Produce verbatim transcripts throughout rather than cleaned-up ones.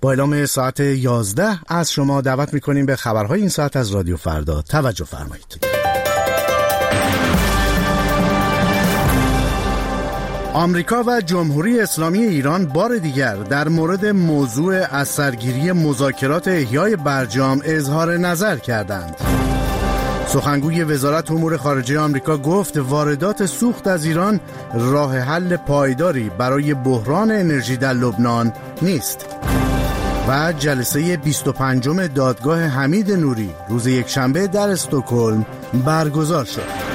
با اعلام ساعت یازده از شما دعوت میکنیم به خبرهای این ساعت از رادیو فردا. توجه فرمایید. آمریکا و جمهوری اسلامی ایران بار دیگر در مورد موضوع اثرگیری مذاکرات احیای برجام اظهار نظر کردند. سخنگوی وزارت امور خارجه آمریکا گفت واردات سوخت از ایران راه حل پایداری برای بحران انرژی در لبنان نیست. و جلسه بیست و پنجم دادگاه حمید نوری روز یکشنبه در استکهلم برگزار شد.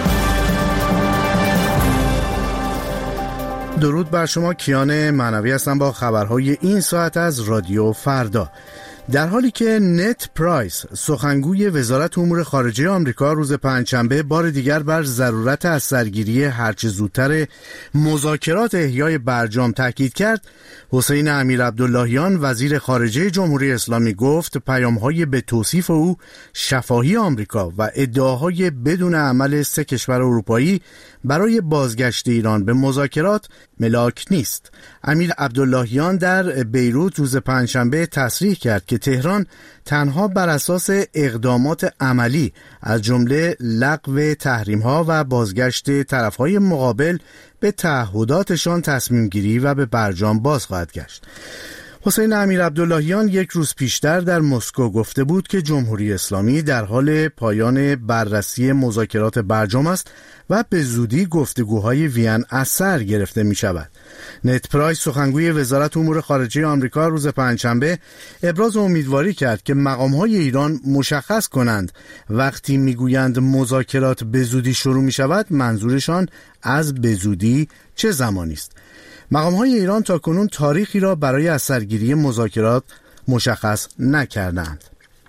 درود بر شما، کیان معنوی هستم با خبرهای این ساعت از رادیو فردا. در حالی که نت پرایس سخنگوی وزارت امور خارجه آمریکا روز پنجشنبه بار دیگر بر ضرورت از سرگیری هرچه زودتر مذاکرات احیای برجام تاکید کرد، حسین امیرعبداللهیان وزیر خارجه جمهوری اسلامی گفت پیام‌های به توصیف او شفاهی آمریکا و ادعاهای بدون عمل سه کشور اروپایی برای بازگشت ایران به مذاکرات ملاک نیست. امیرعبداللهیان در بیروت روز پنجشنبه تصریح کرد که تهران تنها بر اساس اقدامات عملی از جمله لغو تحریم‌ها و بازگشت طرف‌های مقابل به تعهداتشان تصمیم گیری و به برجام باز خواهد گشت. حسین امیرعبداللهیان یک روز پیشتر در مسکو گفته بود که جمهوری اسلامی در حال پایان بررسی مذاکرات برجام است و به زودی گفتگوهای وین از سر گرفته می شود. نت پرایس سخنگوی وزارت امور خارجه آمریکا روز پنجشنبه ابراز امیدواری کرد که مقام‌های ایران مشخص کنند وقتی میگویند مذاکرات به زودی شروع می شود منظورشان از به زودی چه زمانی است. مقام‌های ایران تاکنون تاریخی را برای از سرگیری مذاکرات مشخص نکردند.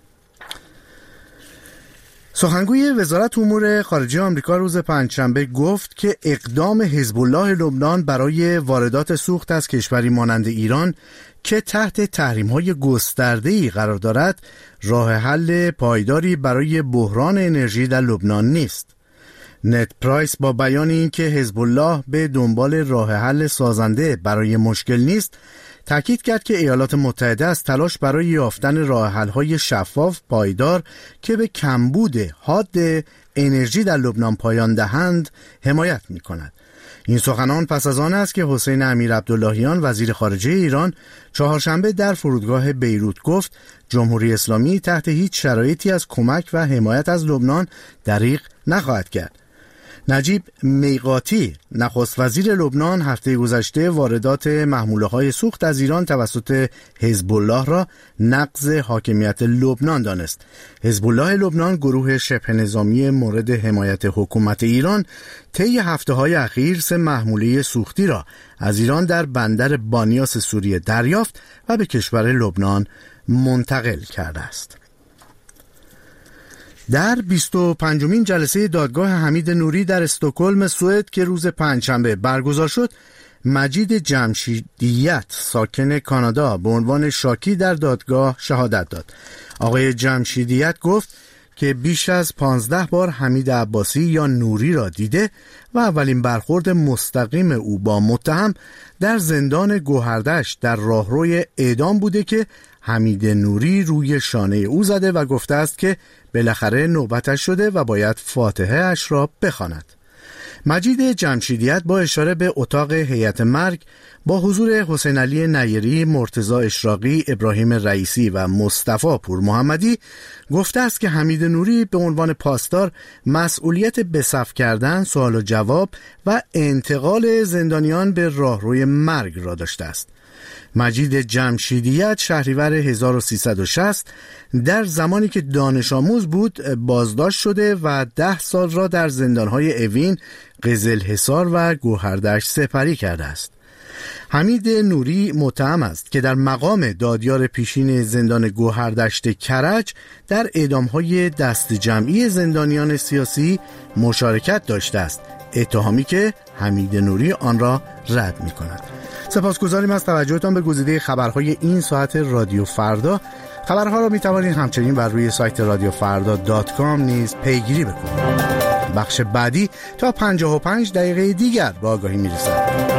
سخنگوی وزارت امور خارجه آمریکا روز پنجشنبه گفت که اقدام حزب الله لبنان برای واردات سوخت از کشوری مانند ایران که تحت تحریم‌های گسترده‌ای قرار دارد راه حل پایداری برای بحران انرژی در لبنان نیست. نت پرایس با بیان اینکه حزب الله به دنبال راه حل سازنده برای مشکل نیست، تاکید کرد که ایالات متحده از تلاش برای یافتن راه حل‌های شفاف پایدار که به کمبود حاد انرژی در لبنان پایان دهند حمایت می‌کند. این سخنان پس از آن است که حسین امیرعبداللهیان وزیر خارجه ایران چهارشنبه در فرودگاه بیروت گفت جمهوری اسلامی تحت هیچ شرایطی از کمک و حمایت از لبنان دریغ نخواهد کرد. نجیب میقاتی نخست وزیر لبنان هفته گذشته واردات محموله‌های سوخت از ایران توسط حزب الله را نقض حاکمیت لبنان دانست. حزب الله لبنان گروه شبه نظامی مورد حمایت حکومت ایران طی هفته‌های اخیر سه محموله سوختی را از ایران در بندر بانیاس سوریه دریافت و به کشور لبنان منتقل کرده است. در بیست و پنجمین جلسه دادگاه حمید نوری در استکهلم سوئد که روز پنجشنبه برگزار شد، مجید جمشیدیت ساکن کانادا به عنوان شاکی در دادگاه شهادت داد. آقای جمشیدیت گفت که بیش از پانزده بار حمید عباسی یا نوری را دیده و اولین برخورد مستقیم او با متهم در زندان گوهردشت در راهروی اعدام بوده که حمید نوری روی شانه او زده و گفته است که بالاخره نوبتش شده و باید فاتحه اش را بخواند. مجید جمشیدیت با اشاره به اتاق هیئت مرگ با حضور حسین علی نیری، مرتضی اشراقی، ابراهیم رئیسی و مصطفی پور محمدی گفته است که حمید نوری به عنوان پاسدار مسئولیت به صف کردن، سوال و جواب و انتقال زندانیان به راهروی مرگ را داشته است. مجید جمشیدیت شهریور هزار و سیصد و شصت در زمانی که دانش آموز بود بازداشت شده و ده سال را در زندانهای اوین، قزلحصار و گوهردشت سپری کرده است. حمید نوری متهم است که در مقام دادیار پیشین زندان گوهردشت کرج در اعدامهای دست جمعی زندانیان سیاسی مشارکت داشته است، اتهامی که حمید نوری آن را رد می کند. سپاسگزاریم از توجهتان به گزیده خبرهای این ساعت رادیو فردا. خبرها را می توانید همچنین بر روی سایت رادیو فردا دات کام نیز پیگیری بکنید. بخش بعدی تا پنجاه و پنج دقیقه دیگر با آگاهی می رسد.